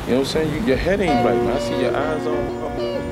You know what I'm saying? Your head ain't right, man. I see your eyes on.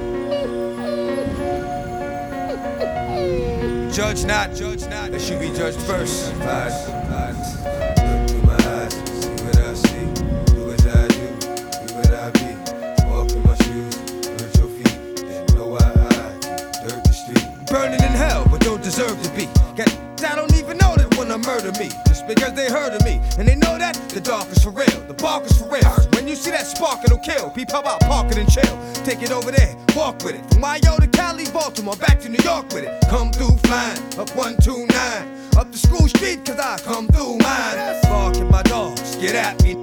Judge not, that should be judged first. Look through my eyes, see what I see. Do as I do, be what I be. Walk in my shoes, hurt your feet. And know why I dirt the street. Burning in hell, but don't deserve to be. I don't even know that wanna murder me, just because they heard of me. And they know that the dark is for real, the bark is for real. When you see that spark, it'll kill. Peep, how about park it and chill? Take it over there, walk with it. From Mayo to Cali, Baltimore, back to New York with it. Come through flying, up 129. Up the school street, cause I come through mine. Bark at my dogs, get at me.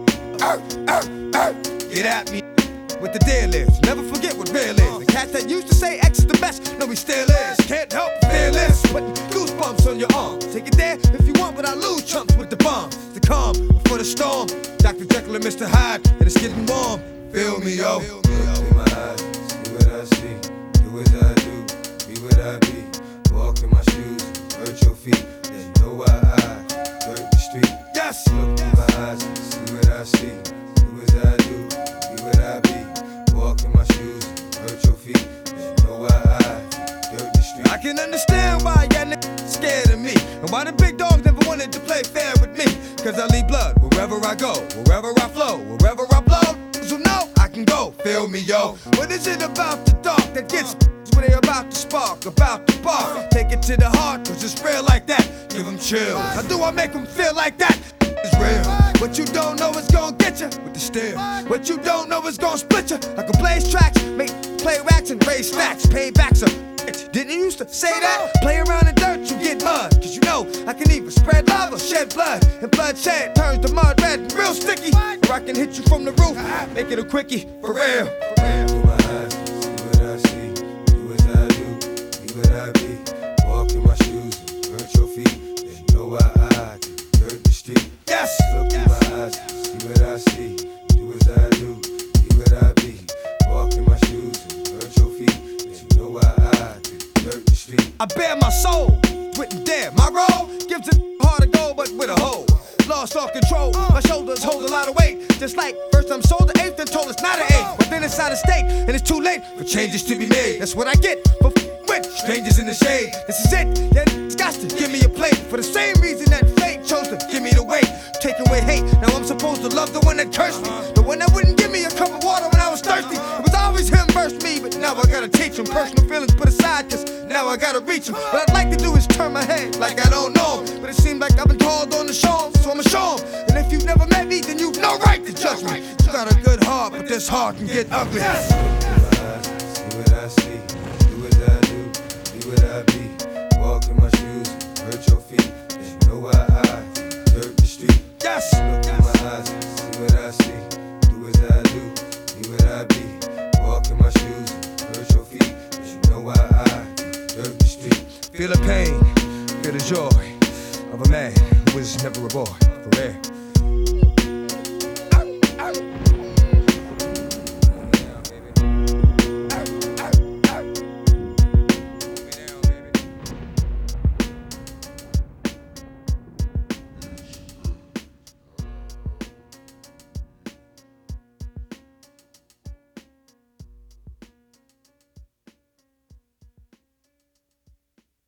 Get at me. With the deal is, never forget what real is. The cat that used to say X is the best, no he still is. Can't help fearless, putting goosebumps on your arm. Take it there if you want, but I lose chumps with the bombs. The calm before the storm. Dr. Jekyll and Mr. Hyde, and it's getting warm. Feel me, yo. Look in my eyes, see what I see. Do as I do, be what I be. Walk in my shoes, hurt your feet. Then know why I dirt the street. Yes. Look in my eyes, see what I see. Do as I do, be what I be. Walk in my shoes, hurt your feet. Then know why I dirt the street. I can understand why y'all niggas scared of me, and why the big dogs never wanted to play fair with me. Cause I leave blood wherever I go, wherever I flow, wherever I blow. So know I can go, feel me, yo. What is it about the dark that gets when they about to spark, about to bark? Take it to the heart, cause it's real like that. Give them chills. How do I make them feel like that? It's real. What you don't know is gonna get you with the steel. What you don't know is gonna split you. I can blaze tracks, make play racks and raise stacks. Paybacks a didn't you used to say that? Play around in dirt, you get mud. Cause you know I can either spread love or shed blood. And bloodshed turns the mud red and real sticky. Or I can hit you from the roof, make it a quickie, for real. Look through my eyes, see what I see. Do as I do, be what I be. Walk in my shoes, hurt your feet. Then know why I dirt the street. Yes. Look in my eyes, see what I see. Do as I do, be what I be. Walk in my shoes, hurt your feet. Then know why I dirt the street. I bear my soul, wouldn't dare. My role gives it hard to go, but with a hole. Lost all control, my shoulders hold a lot of weight. Just like first I'm sold the eighth and told it's not an eight. But then it's out of state, and it's too late for changes to be made. That's what I get for with strangers in the shade. This is it, yeah, it's got to give me a plate. For the same reason that fate chose to give me the weight. Take away hate, now I'm supposed to love the one that cursed me. The one that wouldn't give me a cup of water when I was thirsty. It was always him versus me, but now I gotta teach him. Personal feelings put aside, cause now I gotta reach him. What I'd like to do is turn my head like I don't know him. But it seems like I've been called on to show him, so I'ma show him. And if you've never met me, then you've no right to judge me. You got a good heart, but this heart can get ugly. Look in my eyes, see what I see. Do as I do, be what I be. Walk in my shoes, hurt your feet. Then know why I dirt the street. Yes. Look in my eyes, see what I see. Do as I do, be what I be. Walk in my shoes, hurt your feet. Then know why I dirt the street. Feel the pain, feel the joy of a man who was never a boy, for real.